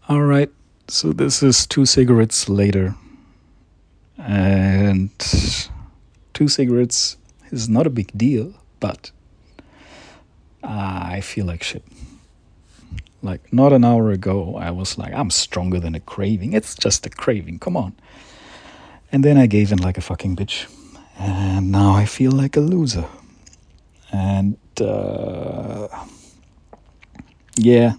All right, so this is two cigarettes later, and two cigarettes is not a big deal, but I feel like shit. Like, not an hour ago, I was like, I'm stronger than a craving. It's just a craving, come on. And then I gave in like a fucking bitch. And now I feel like a loser. And, yeah,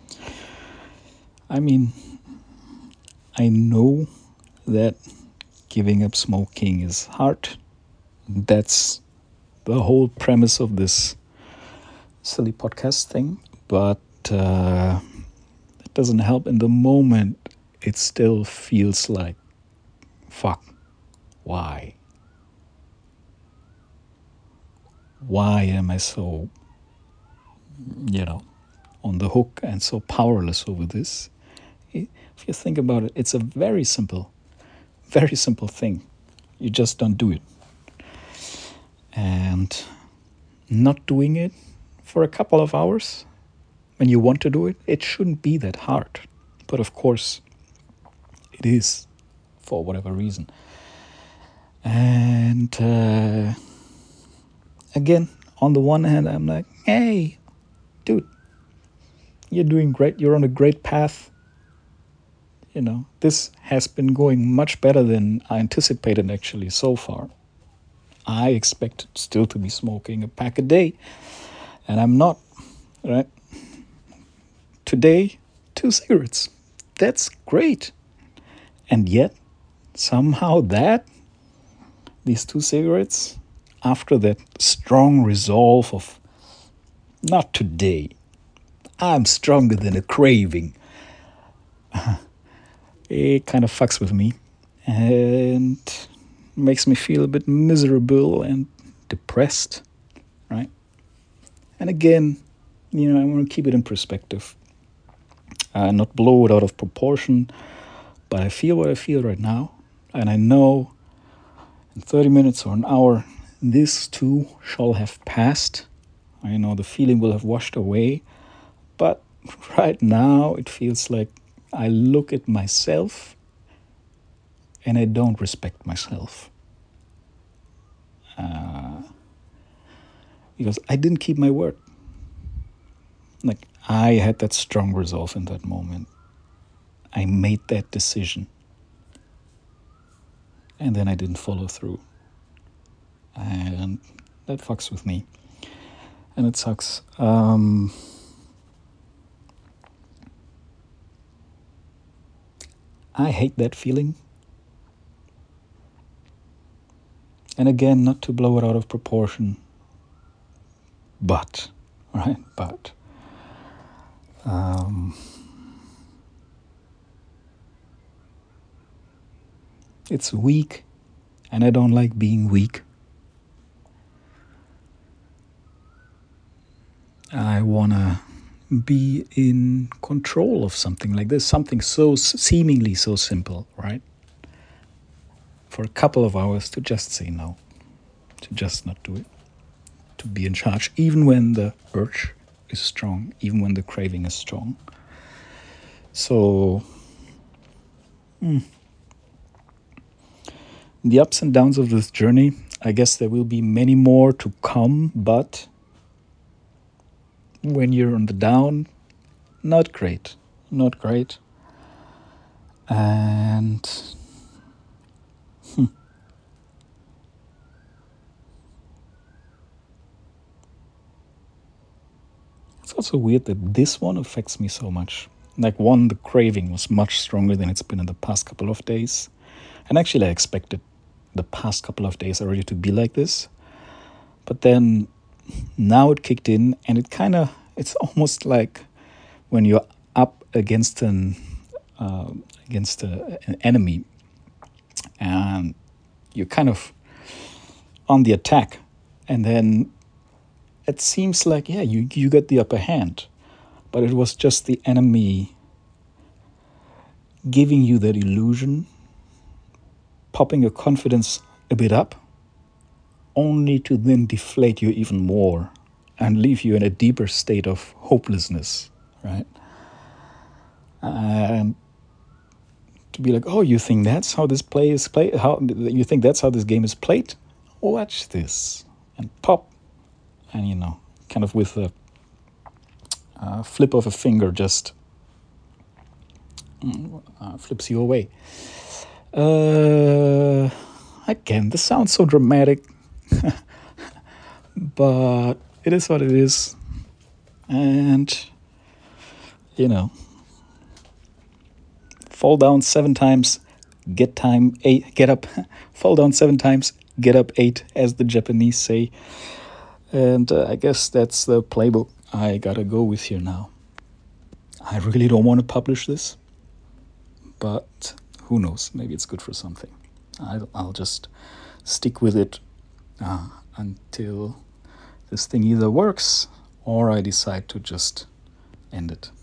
I mean, I know that giving up smoking is hard. That's the whole premise of this silly podcast thing. But it doesn't help in the moment. It still feels like, fuck, why? Why am I so, on the hook and so powerless over this? If you think about it, it's a very simple thing. You just don't do it. And not doing it for a couple of hours when you want to do it, it shouldn't be that hard. But of course, it is for whatever reason. And again, on the one hand, I'm like, hey, dude, you're doing great. You're on a great path. This has been going much better than I anticipated actually so far. I expected still to be smoking a pack a day, and I'm not, right? Today, 2 cigarettes. That's great. And yet, somehow these 2 cigarettes, after that strong resolve of, not today, I'm stronger than a craving, it kind of fucks with me and makes me feel a bit miserable and depressed, right? And again, I want to keep it in perspective, not blow it out of proportion, but I feel what I feel right now, and I know in 30 minutes or an hour, this too shall have passed. I know the feeling will have washed away, but right now it feels like I look at myself and I don't respect myself. Because I didn't keep my word. Like, I had that strong resolve in that moment. I made that decision. And then I didn't follow through. And that fucks with me. And it sucks. I hate that feeling. And again, not to blow it out of proportion, but it's weak, and I don't like being weak. I want to be in control of something like this, something so seemingly so simple, right? For a couple of hours to just say no, to just not do it, to be in charge, even when the urge is strong, even when the craving is strong. So, the ups and downs of this journey, I guess there will be many more to come, but when you're on the down, not great. And it's also weird that this one affects me so much. Like, the craving was much stronger than it's been in the past couple of days. And actually, I expected the past couple of days already to be like this. But then now it kicked in, and it's almost like when you're up against an enemy, and you're kind of on the attack, and then it seems like, yeah, you got the upper hand, but it was just the enemy giving you that illusion, popping your confidence a bit up, only to then deflate you even more and leave you in a deeper state of hopelessness, right? And to be like, oh, you think that's how this play is played? How you think that's how this game is played? Watch this, and pop, and kind of with a flip of a finger, just flips you away. Again, this sounds so dramatic, but it is what it is, and fall down 7 times, get up. Fall down 7 times, get up 8, as the Japanese say. And I guess that's the playbook I gotta go with here now. I really don't want to publish this, but who knows? Maybe it's good for something. I'll just stick with it until this thing either works or I decide to just end it.